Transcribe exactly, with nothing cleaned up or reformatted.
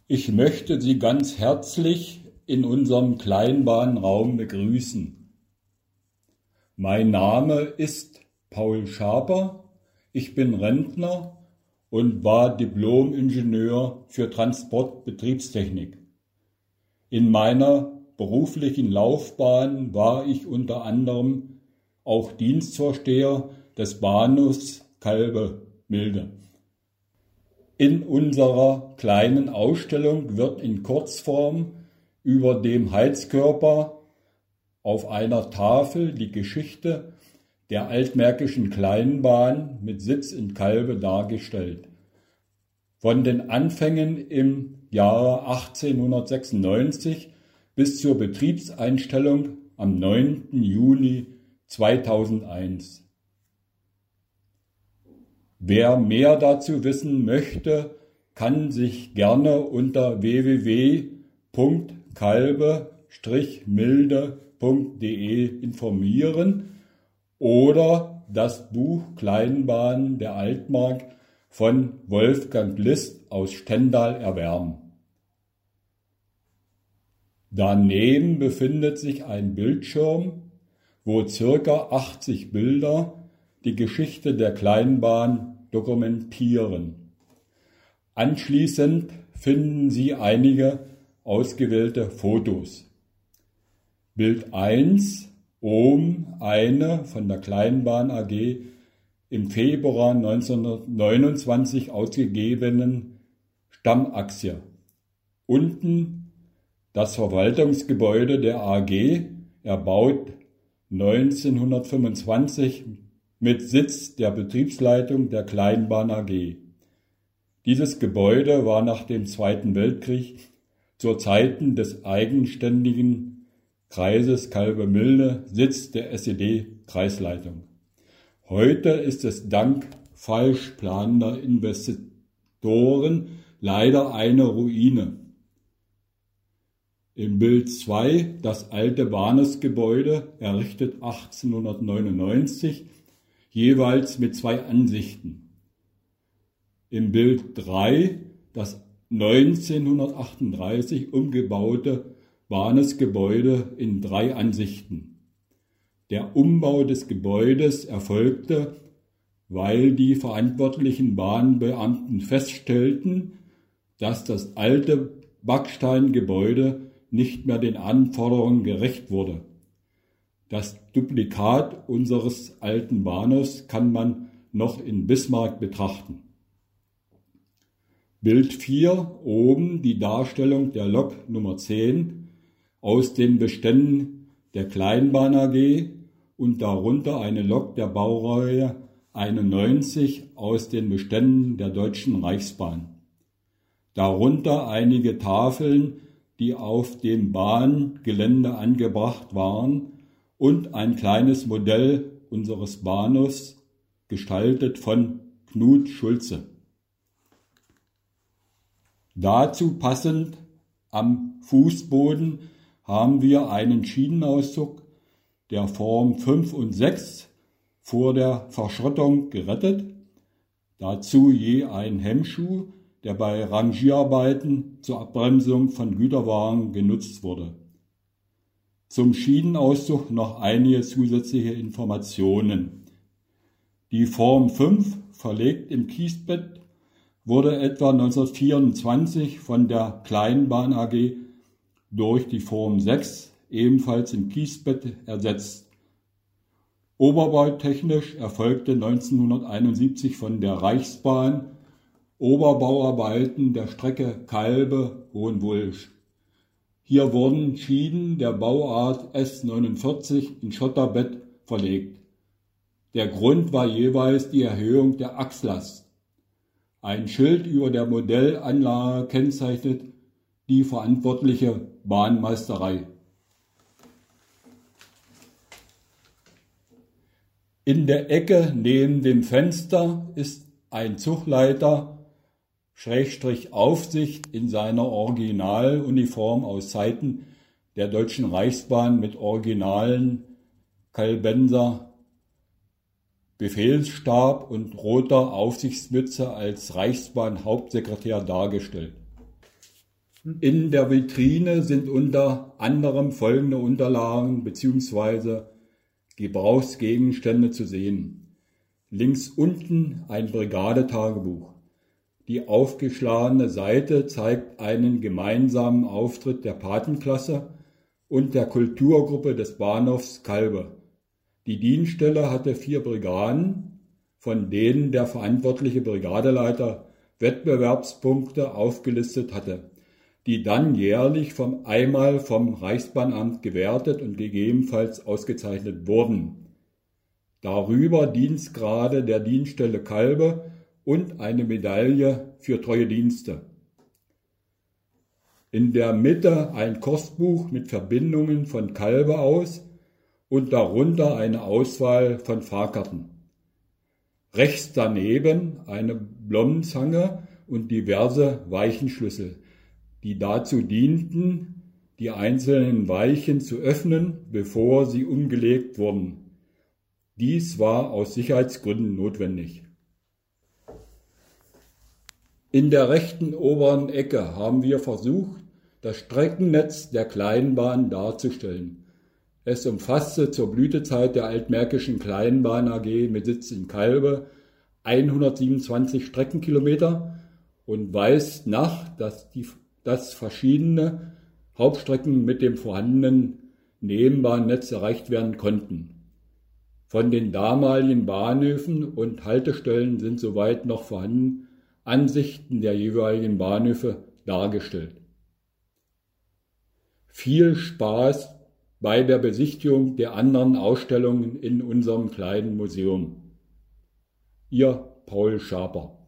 Ich möchte Sie ganz herzlich in unserem Kleinbahnraum begrüßen. Mein Name ist Paul Schaper, ich bin Rentner und war Diplom-Ingenieur für Transportbetriebstechnik. In meiner beruflichen Laufbahn war ich unter anderem auch Dienstvorsteher des Bahnhofs Kalbe-Milde. In unserer kleinen Ausstellung wird in Kurzform über dem Heizkörper auf einer Tafel die Geschichte der altmärkischen Kleinbahn mit Sitz in Kalbe dargestellt. Von den Anfängen im Jahre achtzehnhundertsechsundneunzig bis zur Betriebseinstellung am neunten Juni zweitausendeins. Wer mehr dazu wissen möchte, kann sich gerne unter w w w punkt kalbe milde punkt de informieren oder das Buch Kleinbahn der Altmark von Wolfgang List aus Stendal erwerben. Daneben befindet sich ein Bildschirm, wo circa achtzig Bilder die Geschichte der Kleinbahn dokumentieren. Anschließend finden Sie einige ausgewählte Fotos. Bild eins, oben eine von der Kleinbahn A G im Februar neunzehnhundertneunundzwanzig ausgegebenen Stammachse. Unten das Verwaltungsgebäude der A G, erbaut neunzehnhundertfünfundzwanzig mit Sitz der Betriebsleitung der Kleinbahn A G. Dieses Gebäude war nach dem Zweiten Weltkrieg zu Zeiten des eigenständigen Kreises Kalbe-Milde Sitz der S E D-Kreisleitung. Heute ist es dank falsch planender Investoren leider eine Ruine. Im Bild zwei das alte Bahnhofsgebäude, errichtet achtzehnhundertneunundneunzig, jeweils mit zwei Ansichten. Im Bild drei das neunzehnhundertachtunddreißig umgebaute Bahnhofsgebäude in drei Ansichten. Der Umbau des Gebäudes erfolgte, weil die verantwortlichen Bahnbeamten feststellten, dass das alte Backsteingebäude nicht mehr den Anforderungen gerecht wurde. Das Duplikat unseres alten Bahnhofs kann man noch in Bismarck betrachten. Bild vier, oben die Darstellung der Lok Nummer zehn aus den Beständen der Kleinbahn A G und darunter eine Lok der Baureihe einundneunzig aus den Beständen der Deutschen Reichsbahn. Darunter einige Tafeln, die auf dem Bahngelände angebracht waren, und ein kleines Modell unseres Bahnhofs, gestaltet von Knut Schulze. Dazu passend am Fußboden haben wir einen Schienenauszug der Form fünf und sechs vor der Verschrottung gerettet. Dazu je ein Hemmschuh, der bei Rangierarbeiten zur Abbremsung von Güterwagen genutzt wurde. Zum Schienenauszug noch einige zusätzliche Informationen. Die Form fünf, verlegt im Kiesbett, wurde etwa neunzehnhundertvierundzwanzig von der Kleinbahn A G durch die Form sechs, ebenfalls im Kiesbett, ersetzt. Oberbautechnisch erfolgte neunzehnhunderteinundsiebzig von der Reichsbahn Oberbauarbeiten der Strecke Kalbe-Hohenwulch. Hier wurden Schienen der Bauart S neunundvierzig in Schotterbett verlegt. Der Grund war jeweils die Erhöhung der Achslast. Ein Schild über der Modellanlage kennzeichnet die verantwortliche Bahnmeisterei. In der Ecke neben dem Fenster ist ein Zugleiter Schrägstrich Aufsicht in seiner Originaluniform aus Zeiten der Deutschen Reichsbahn mit originalen Kalbenser Befehlsstab und roter Aufsichtsmütze als Reichsbahn-Hauptsekretär dargestellt. In der Vitrine sind unter anderem folgende Unterlagen bzw. Gebrauchsgegenstände zu sehen. Links unten ein Brigadetagebuch. Die aufgeschlagene Seite zeigt einen gemeinsamen Auftritt der Patenklasse und der Kulturgruppe des Bahnhofs Calbe. Die Dienststelle hatte vier Brigaden, von denen der verantwortliche Brigadeleiter Wettbewerbspunkte aufgelistet hatte, die dann jährlich vom, einmal vom Reichsbahnamt gewertet und gegebenenfalls ausgezeichnet wurden. Darüber Dienstgrade der Dienststelle Calbe und eine Medaille für treue Dienste. In der Mitte ein Kursbuch mit Verbindungen von Calbe aus und darunter eine Auswahl von Fahrkarten. Rechts daneben eine Blommenzange und diverse Weichenschlüssel, die dazu dienten, die einzelnen Weichen zu öffnen, bevor sie umgelegt wurden. Dies war aus Sicherheitsgründen notwendig. In der rechten oberen Ecke haben wir versucht, das Streckennetz der Kleinbahn darzustellen. Es umfasste zur Blütezeit der Altmärkischen Kleinbahn A G mit Sitz in Calbe hundertsiebenundzwanzig Streckenkilometer und weist nach, dass, die, dass verschiedene Hauptstrecken mit dem vorhandenen Nebenbahnnetz erreicht werden konnten. Von den damaligen Bahnhöfen und Haltestellen sind soweit noch vorhanden Ansichten der jeweiligen Bahnhöfe dargestellt. Viel Spaß bei der Besichtigung der anderen Ausstellungen in unserem kleinen Museum. Ihr Paul Schaper.